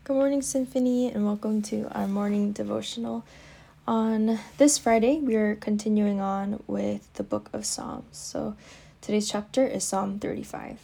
Good morning, Symphony, and welcome to our morning devotional. On this Friday, we are continuing on with the book of Psalms. So today's chapter is Psalm 35.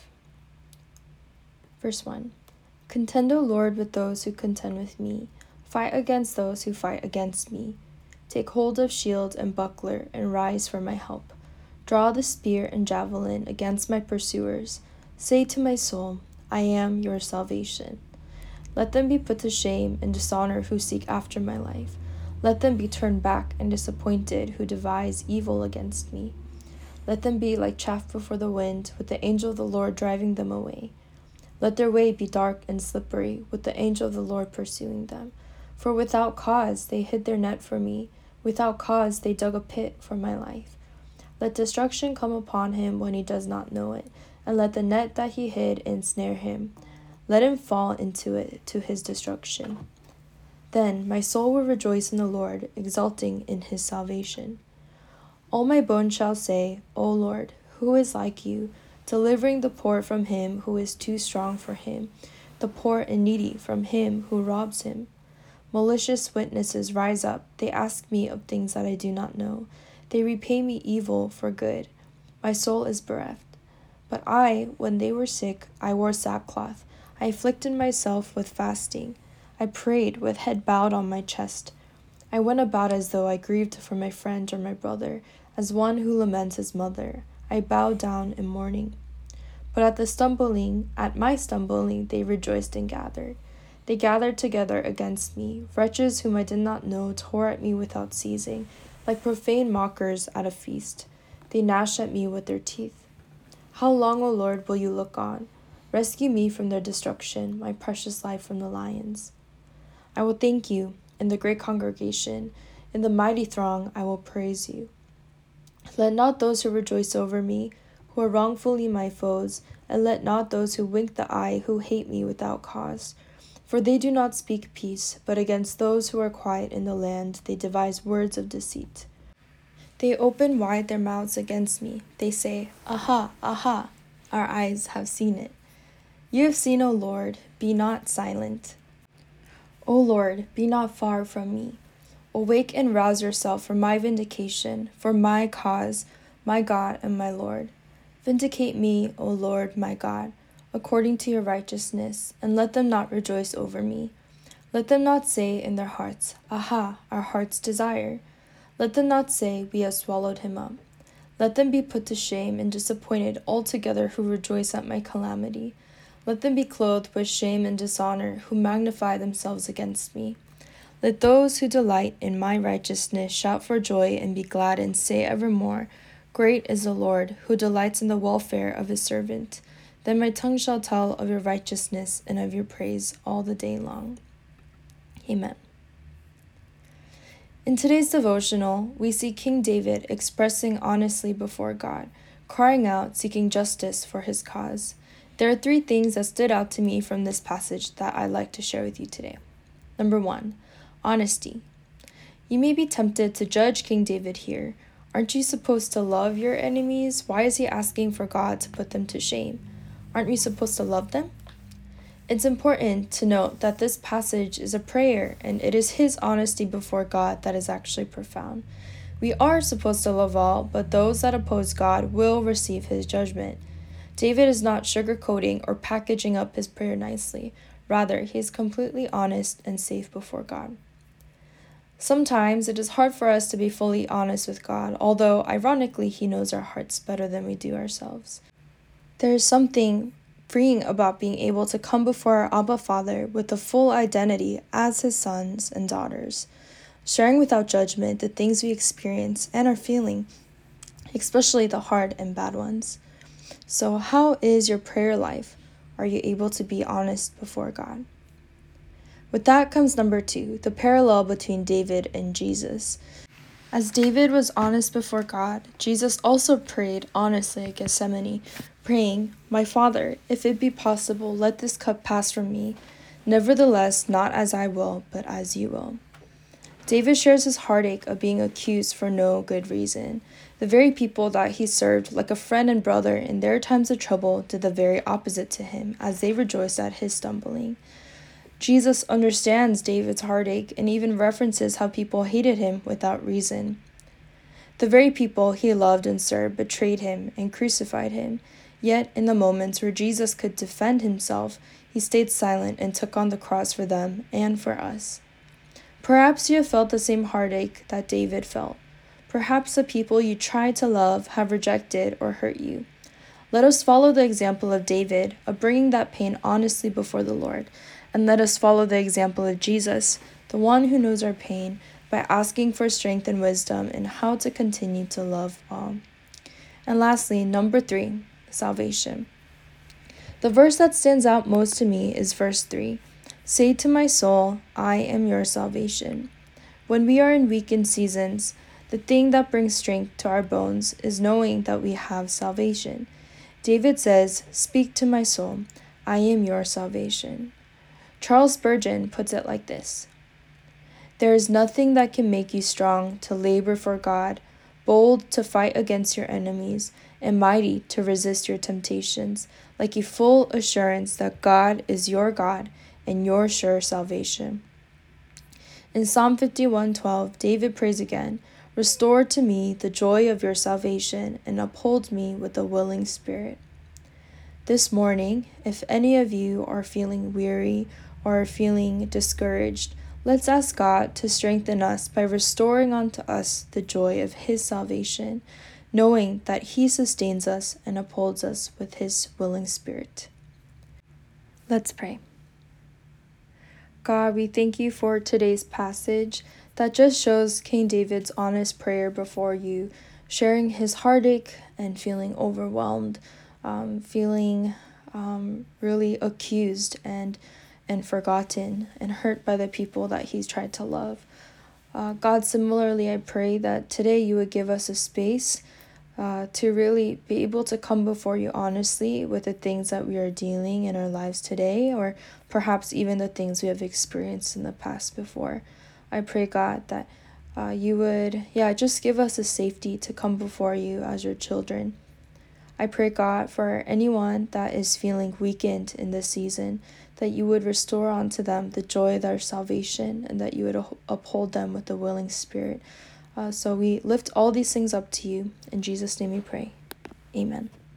Verse 1. Contend, O Lord, with those who contend with me. Fight against those who fight against me. Take hold of shield and buckler, and rise for my help. Draw the spear and javelin against my pursuers. Say to my soul, I am your salvation. Let them be put to shame and dishonor who seek after my life. Let them be turned back and disappointed who devise evil against me. Let them be like chaff before the wind, with the angel of the Lord driving them away. Let their way be dark and slippery, with the angel of the Lord pursuing them. For without cause they hid their net for me. Without cause they dug a pit for my life. Let destruction come upon him when he does not know it, and let the net that he hid ensnare him. Let him fall into it to his destruction. Then my soul will rejoice in the Lord, exulting in his salvation. All my bones shall say, O Lord, who is like you, delivering the poor from him who is too strong for him, the poor and needy from him who robs him. Malicious witnesses rise up. They ask me of things that I do not know. They repay me evil for good. My soul is bereft. But I, when they were sick, I wore sackcloth. I afflicted myself with fasting. I prayed with head bowed on my chest. I went about as though I grieved for my friend or my brother, as one who laments his mother. I bowed down in mourning. But at my stumbling, they rejoiced and gathered. They gathered together against me. Wretches whom I did not know tore at me without ceasing, like profane mockers at a feast. They gnashed at me with their teeth. How long, O Lord, will you look on? Rescue me from their destruction, my precious life from the lions. I will thank you in the great congregation. In the mighty throng I will praise you. Let not those who rejoice over me, who are wrongfully my foes, and let not those who wink the eye, who hate me without cause. For they do not speak peace, but against those who are quiet in the land they devise words of deceit. They open wide their mouths against me. They say, Aha, aha, our eyes have seen it. You have seen, O Lord, be not silent. O Lord, be not far from me. Awake and rouse yourself for my vindication, for my cause, my God and my Lord. Vindicate me, O Lord, my God, according to your righteousness, and let them not rejoice over me. Let them not say in their hearts, Aha, our heart's desire. Let them not say, We have swallowed him up. Let them be put to shame and disappointed altogether who rejoice at my calamity. Let them be clothed with shame and dishonor who magnify themselves against me. Let those who delight in my righteousness shout for joy and be glad and say evermore, Great is the Lord, who delights in the welfare of his servant. Then my tongue shall tell of your righteousness and of your praise all the day long. Amen. In today's devotional, we see King David expressing honestly before God, crying out, seeking justice for his cause. There are 3 things that stood out to me from this passage that I'd like to share with you today. Number 1, honesty. You may be tempted to judge King David here. Aren't you supposed to love your enemies? Why is he asking for God to put them to shame? Aren't we supposed to love them? It's important to note that this passage is a prayer, and it is his honesty before God that is actually profound. We are supposed to love all, but those that oppose God will receive his judgment. David is not sugarcoating or packaging up his prayer nicely. Rather, he is completely honest and safe before God. Sometimes it is hard for us to be fully honest with God, although ironically he knows our hearts better than we do ourselves. There is something freeing about being able to come before our Abba Father with the full identity as his sons and daughters, sharing without judgment the things we experience and are feeling, especially the hard and bad ones. So how is your prayer life? Are you able to be honest before God? With that comes number 2, the parallel between David and Jesus. As David was honest before God, Jesus also prayed honestly at Gethsemane, praying, My Father, if it be possible, let this cup pass from me. Nevertheless, not as I will, but as you will. David shares his heartache of being accused for no good reason. The very people that he served like a friend and brother in their times of trouble did the very opposite to him as they rejoiced at his stumbling. Jesus understands David's heartache and even references how people hated him without reason. The very people he loved and served betrayed him and crucified him. Yet, in the moments where Jesus could defend himself, he stayed silent and took on the cross for them and for us. Perhaps you have felt the same heartache that David felt. Perhaps the people you tried to love have rejected or hurt you. Let us follow the example of David of bringing that pain honestly before the Lord, and let us follow the example of Jesus, the one who knows our pain, by asking for strength and wisdom in how to continue to love all. And lastly, number 3, salvation. The verse that stands out most to me is verse 3. Say to my soul, I am your salvation. When we are in weakened seasons, the thing that brings strength to our bones is knowing that we have salvation. David says, speak to my soul, I am your salvation. Charles Spurgeon puts it like this. There is nothing that can make you strong to labor for God, bold to fight against your enemies, and mighty to resist your temptations, like a full assurance that God is your God and your sure salvation. In Psalm 51:12, David prays again, restore to me the joy of your salvation and uphold me with a willing spirit. This morning, if any of you are feeling weary or feeling discouraged, let's ask God to strengthen us by restoring unto us the joy of His salvation, knowing that He sustains us and upholds us with His willing spirit. Let's pray. God, we thank you for today's passage that just shows King David's honest prayer before you, sharing his heartache and feeling overwhelmed, feeling really accused and forgotten and hurt by the people that he's tried to love. God, similarly, I pray that today you would give us a space to really be able to come before you honestly with the things that we are dealing in our lives today, or perhaps even the things we have experienced in the past before. I pray, God, that you would, just give us a safety to come before you as your children. I pray, God, for anyone that is feeling weakened in this season, that you would restore unto them the joy of their salvation, and that you would uphold them with a willing spirit. So we lift all these things up to you. In Jesus' name we pray. Amen.